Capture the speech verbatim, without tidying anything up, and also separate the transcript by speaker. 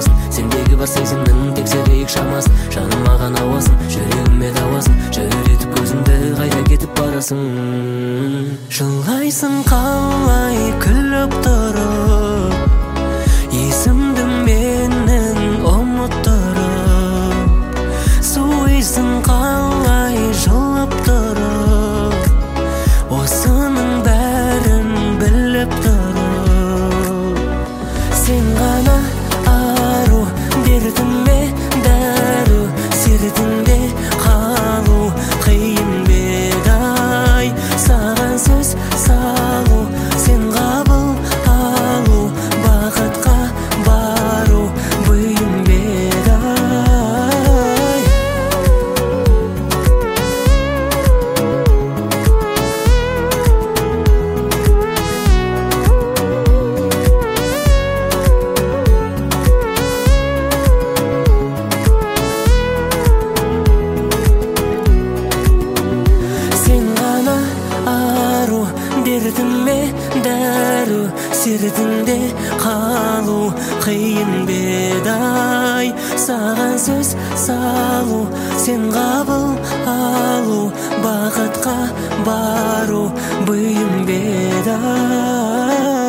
Speaker 1: шамасын, сендегі бар сезімнің тек серейік шамасын. Жаным маған ауасын, жүрегіме дауасын, жүретіп көзімді қайда кетіп барасың. Жылайсың қалай күліп тұрып, есімді менің ұмыттырып. Суйсың қалай жылып тұрып, осының бәрін біліп тұрып. Сен ғана ару, дертіме дәру, сертіңде қалу қиын бедай. Саған сөз салу, сен қабыл алу, бақытқа бару бұйым бедай. Сен ғана ару, дертіме дәру, сертіңде қалу қиын бедай. Саған сөз салу, сен қабыл алу, бақытқа бару бұйым бедай.